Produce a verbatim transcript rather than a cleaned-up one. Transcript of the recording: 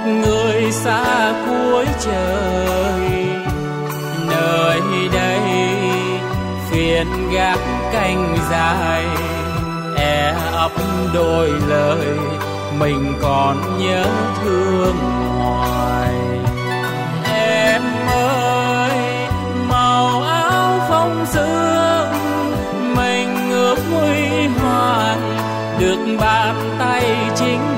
người xa cuối trời. Nơi đây phiền gác canh dài, e ấp đôi lời mình còn nhớ thương hoài. Em ơi, màu áo phong sương mình ước huy hoàng, được bàn tay chính